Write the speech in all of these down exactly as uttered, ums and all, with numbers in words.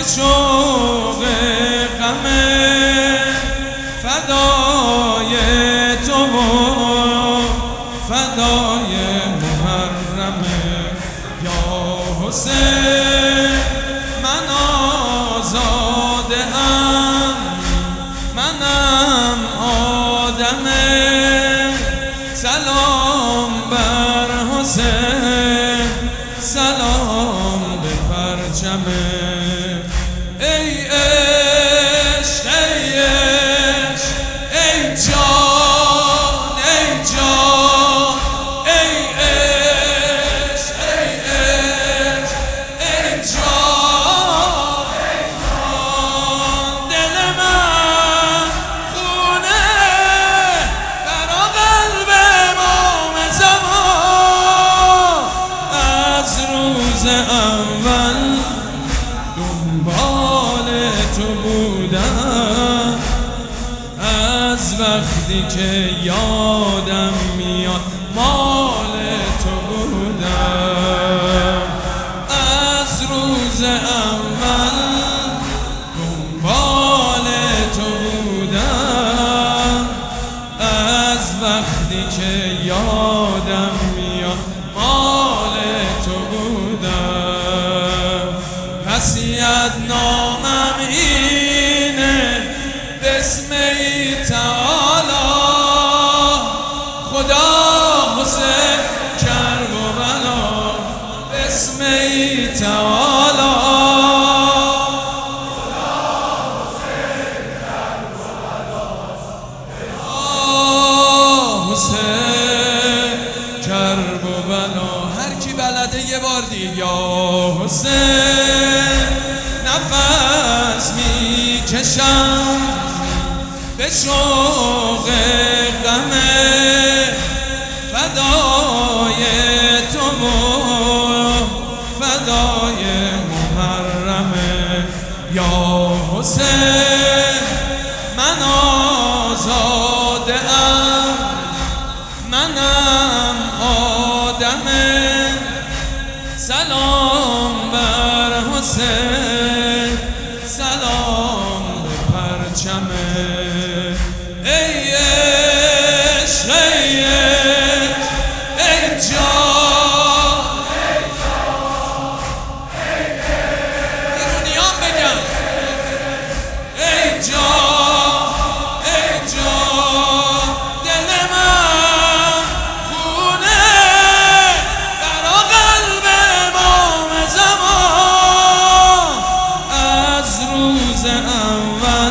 شوق غم فدای تو و فدای محرم یا حسین. من آزاده ام، منم آدم، سلام بر حسین، سلام به پرچم. ای عشق ای عشق ای جان ای جان ای عشق ای عشق ای جان ای جان. دل من خونه برا قلب امام زمان، از روز اول دنبال تو بودم، از وقتی که یادم میاد مال تو بودم. از روز اول دنبال تو بودم، از وقتی که یادم میاد مال تو بودم. وصیت نامم اینه بسم تعالی، خدا حسین کرب و بلا، بسم تعالی خدا حسین کرب و بلا، حسین کرب و بلا. هر کی بلده یه بار دیگه یا حسین. نفس میکشم به شوق غم فدای تو و فدای محرم یا حسین. من آزاده ام، منم آدم، سلام بر حسین، سلام به پرچم. ای عشق ای عشق ای جان ای جان ای ایرانیان بگن ای جان ای جان. دل من خونه برا قلب امام زمان، از روز اول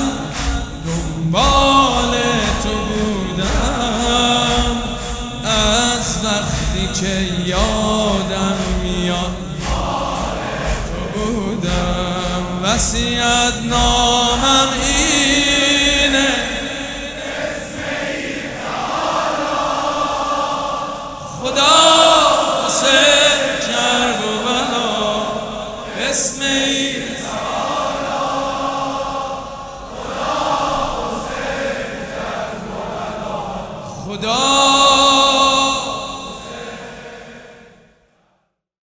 دنبال تو بودم، از وقتی که یادم میاد مال تو بودم. وصیت نامم اینه بسم تعالی، خدا حسین کرب و بلا، بسم